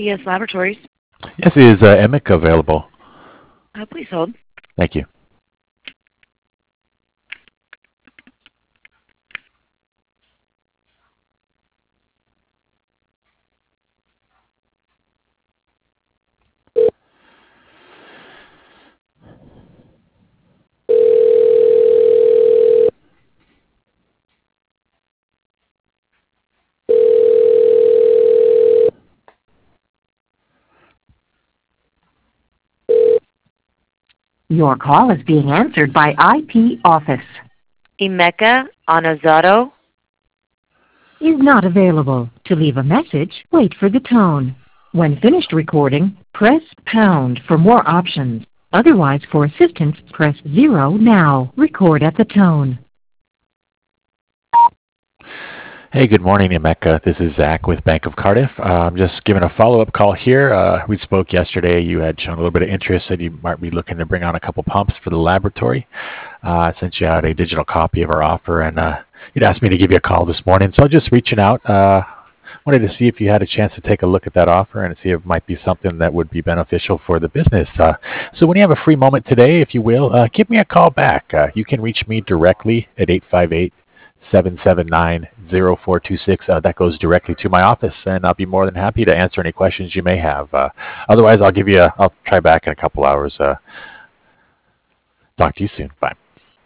LCS Laboratories. Yes, is Emic available? Please hold. Thank you. Your call is being answered by IP Office. Emeka Anazato. Is not available. To leave a message, wait for the tone. When finished recording, press pound for more options. Otherwise, for assistance, press 0 now. Record at the tone. Hey, good morning, Emeka. This is Zach with Bank of Cardiff. I'm just giving a follow-up call here. We spoke yesterday. You had shown a little bit of interest, said you might be looking to bring on a couple pumps for the laboratory. I sent you out a digital copy of our offer, and you'd asked me to give you a call this morning. So just reaching out. Wanted to see if you had a chance to take a look at that offer and see if it might be something that would be beneficial for the business. So when you have a free moment today, if you will, give me a call back. You can reach me directly at 858-779-0426. That goes directly to my office, and I'll be more than happy to answer any questions you may have. Otherwise, I'll try back in a couple hours. Talk to you soon. Bye.